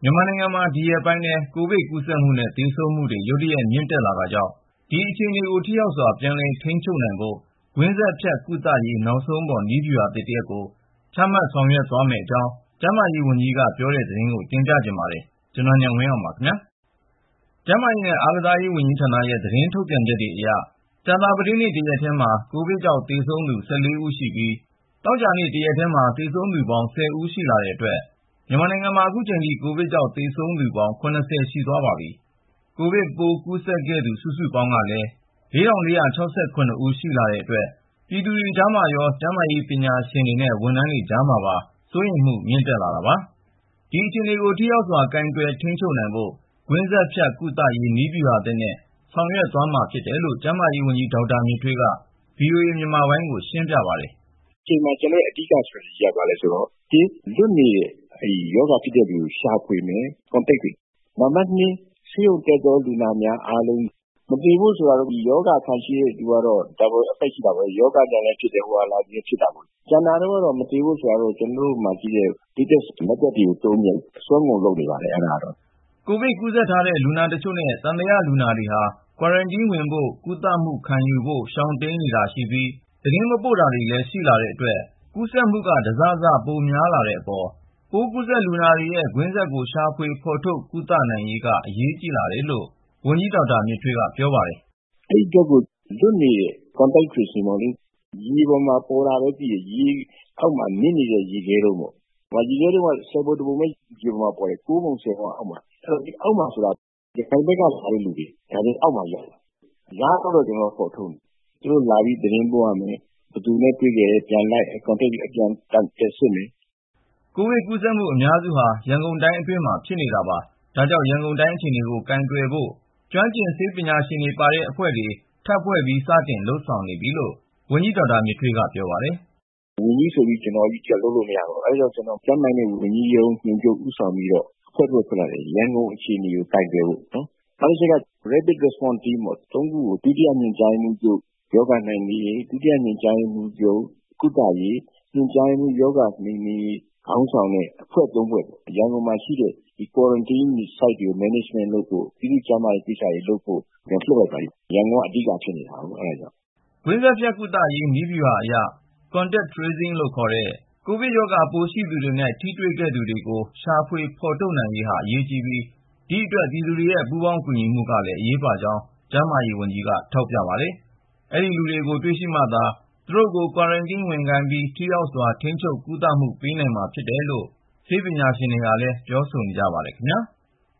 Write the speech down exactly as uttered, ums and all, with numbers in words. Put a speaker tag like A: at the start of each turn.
A: မြန်မာနိုင်ငံမှာဒီရက်ပိုင်းထဲကိုဗစ်ကူးစက်မှုနဲ့သေဆုံးမှုတွေရုတ်တရက်မြင့်တက်လာတာကြောင့်ဒီအခြေအနေကိုထိရောက်စွာပြန်လည်ထိန်းချုပ်နိုင်ဖို့ကွင်းဆက်ဖြတ်ကုသရေးနောက်ဆုံးပေါ်နည်းဗျူဟာသစ်တစ်ရပ်ကိုချမှတ်ဆောင်ရွက်သွားမယ့်အကြောင်းကျန်းမာရေးဝန်ကြီးကပြောတဲ့သတင်းကိုတင်ပြကြပါမယ်။ကျွန်တော်ညံဝင်းအောင်ပါခင်ဗျာ။ကျန်းမာရေးနဲ့အားကစားရေးဝန်ကြီးဌာနရဲ့သတင်းထုတ်ပြန်ချက်တွေအရကြာသပတေးနေ့တရက်ထဲမှာကိုဗစ်ကြောင့်သေဆုံးသူ၁၄ဦးရှိပြီးသောကြာနေ့တရက်ထဲမှာသေဆုံးသူပေါင်း၁၀ဦးရှိလာတဲ့အတွက်မြန်မာနိုင်ငံမှာအခုချိန်ထိကိုဗစ်ကြောင့်သေဆုံးသူပေါင်း၇၀ရှိသွားပါပြီ။ကိုဗစ်ပိုးကူးစက်ခဲ့သူစုစုပေါင်းကလည်း၄ထောင်၄ရာ၆၇ဦးရှိလာတဲ့အတွက်ပြည်သူတွေကြားမှာရောကျန်းမာရေးပညာရှင်တွေနဲ့ဝန်ထမ်းတွေကြားမှာပါစိုးရိမ်မှုမြင့်တက်လာတာပါ။ဒီအခြေအနေကိုထိရောက်စွာကိုင်တွယ်ထိန်းချုပ်နိုင်ဖို့ကွင်းဆက်ဖြတ်ကုသရေးနည်းဗျူဟာသစ်နဲ့ဆောင်ရွက်သွားမှာဖြစ်တယ်လို့ကျန်းမာရေးဝန်ကြီးဒေါက်တာမြင့်ထွေးက ဗွီအိုအေမြန်မာပိုင်းကိုရှင်းပြပါတယ်
B: ။ဒီချိန်မှာကျွန်တော်အဓိက strategy ရပါလဲဆိုတော့ဒီလွတ်နေတဲ့အဲဒီယောဂဖြစ်တဲ့လူကိုရှာဖွေမယ် contact တွေနံပါတ်နှစ်ဆေးရုံတက်သောလူနာများအားလုံးမတည်ဘူးဆိုတော့ဒီယောဂခံရှိတဲ့လူကတော့ double effect ရှိတာပဲယောဂကြလည်းဖြစ်တယ်ဟိုဟာလာပြီးဖြစ်တာပေါ့ကျန်တာတော့မတည်ဘူးဆိုတော့ကျွန်တော်တို့မှကြည့်တဲ့ latest method တွေကိုသုံးပြီးစွမ်းကုန်လုပ်နေပါတယ်အဲ့ဒါတော့
A: ကိုဗစ်ကူးစက်ထားတဲ့လူနာတချို့နဲ့သံသယလူနာတွေဟာ quarantine ဝင်ဖို့ကုသမှုခံယူဖို့ရှောင်တိမ်းနေတာရှိပြီးသတင်းမပို့တာတွေလည်းရှိလာတဲ့အတွက်ကူးစက်မှုကတစစပိုများလာတဲ့အပေါ်ပိုးကူးစက်လူနာတွေရဲ့ကွင်းဆက်ကိုရှာဖွေဖော်ထုတ်ကုသနိုင်ရေးကအရေးကြီးလာတယ်လို့ဝန်ကြီးဒေါက်တာမြင့်ထွေးကပြောပါတယ်
B: ။အဲဒီတော့ကိုလွတ်နေတဲ့ contact tracing ပေါ့လေရေပေါ်မှာပေါ်လာပဲကြည့်ရရေအောက်မှာမြင့်နေတဲ့ရေခဲတော့ပေါ့။ဟိုရေခဲတော့ဆယ်ပုံတပုံပဲရေပေါ်မှာပေါ်တယ်ကိုးပုံဆယ်ပုံအောက်မှာအဲ့တော့ဒီအောက်မှာဆိုတာဒီခိုင်ဘက်ကလာတဲ့လူတွေဒါတွေအောက်မှာရောက်လာရတော့ကျွန်တော်ဖော်ထုတ်တယ်သူတို့လာပြီးသတင်းပို့ရမယ်ဘယ်သူနဲ့တွေ့ကြတယ်ပြန်လိုက် contact အပြန်တန်တက်စစ်မယ်
A: ကိုဗစ်ကူးစက်မှုအများစုဟာရန်ကုန်တိုင်းအတွင်းမှာဖြစ်နေတာပါဒါကြောင့်ရန်ကုန်တိုင်းအခြေအနေကိုကင်တွယ်ဖို့ကျွမ်းကျင်ဆေးပညာရှင်တွေပါတဲ့အဖွဲ့တွေထပ်ဖွဲ့ပြီးစတင်လှုပ်ဆောင်နေပြီလို့ဝန်ကြီးဒေါက်တာမြင့်ထွေးကပြောပါတယ်
B: ဝန်ကြီးဆိုပြီးကျွန်တော်ကြီးကြလုပ်လို့မရတော့အဲဒါကြောင့်ကျွန်တော်ကျန်းမာရေးဝန်ကြီးရုံးညွှန်ချုပ်ဦးဆောင်ပြီးတော့ဖွဲ့ဖွဲ့ဖွဲ့လာတယ်ရန်ကုန်အခြေအနေကိုကင်တွယ်ဖို့နော်နောက်တစ်ချက်က rapid response team ပေါ့သုံးခုကိုဒုတိယညွှန်ကြားမှုချုပ်ယောဂနိုင်ရေးဒုတိယညွှန်ကြားမှုချုပ်ကုသရေးညွှန်ကြားမှုယောဂနေနေခေါင်းဆောင်တဲ့အဖွဲ့သုံးဖွဲ့ရန်ကုန်မှာရှိတဲ့ဒီ quarantine site တွေ management လုပ်ဖို့ပြည်သူ့ကျန်းမာရေးကိစ္စတွေလုပ်ဖို့ပြန်လှုပ်လိုက်ပါရန်ကုန်ကအဓိကဖြစ်နေတာဟုတ်အဲဒါကြောင့်
A: ကွင်းဆက်ဖြတ်ကုသရေးနည်းဗျူဟာအရ contact tracing လို့ခေါ်တဲ့ကိုဗစ်ရောဂါပိုးရှိသူတွေနဲ့ထိတွေ့ခဲ့သူတွေကိုရှာဖွေဖော်ထုတ်နိုင်ရေးဟာအရေးကြီးပြီးဒီအတွက်ပြည်သူတွေရဲ့ပူးပေါင်းကူညီမှုကလည်းအရေးပါကြောင်းကျန်းမာရေးဝန်ကြီးကထောက်ပြပါတယ်။အဲဒီလူတွေကိုတွေ့ရှိမှသာသူတို့ကို quarantine ဝင်ခိုင်းပြီးထိရောက်စွာထိန်းချုပ်ကုသမှုပေးနိုင်မှာဖြစ်တယ်လို့ဆေးပညာရှင်တွေကလည်းပြောဆိုနေကြပါတယ်ခင်ဗျာ။